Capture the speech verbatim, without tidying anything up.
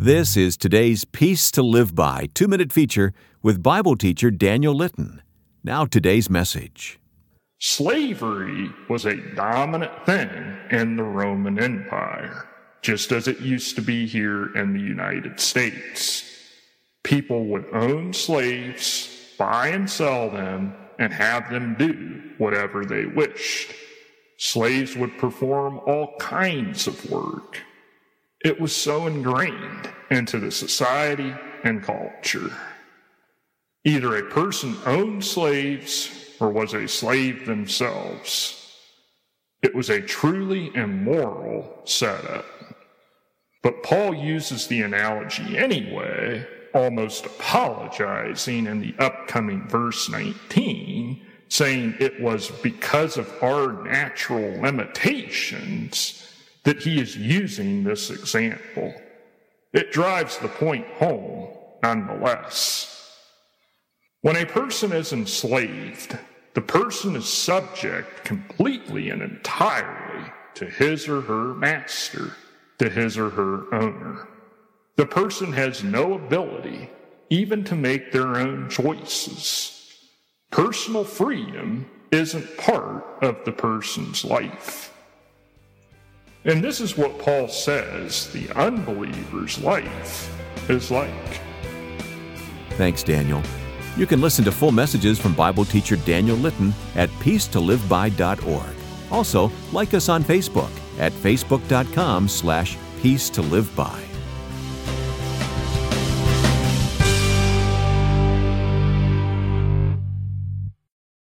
This is today's Peace to Live By two-minute feature with Bible teacher Daniel Litton. Now today's message. Slavery was a dominant thing in the Roman Empire, just as it used to be here in the United States. People would own slaves, buy and sell them, and have them do whatever they wished. Slaves would perform all kinds of work. It was so ingrained into the society and culture. Either a person owned slaves or was a slave themselves. It was a truly immoral setup. But Paul uses the analogy anyway, almost apologizing in the upcoming verse nineteen, saying it was because of our natural limitations that he is using this example. It drives the point home nonetheless. When a person is enslaved, the person is subject completely and entirely to his or her master, to his or her owner. The person has no ability even to make their own choices. Personal freedom isn't part of the person's life. And this is what Paul says the unbeliever's life is like. Thanks, Daniel. You can listen to full messages from Bible teacher Daniel Litton at peace to live by dot org. Also, like us on Facebook at facebook dot com slash peace to live by.